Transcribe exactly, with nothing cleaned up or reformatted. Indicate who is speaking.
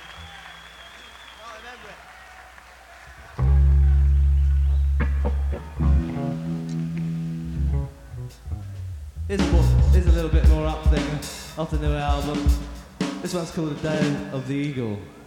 Speaker 1: Here's a, more, here's a little bit more up thing off the new album. This one's called The Day of the Eagle.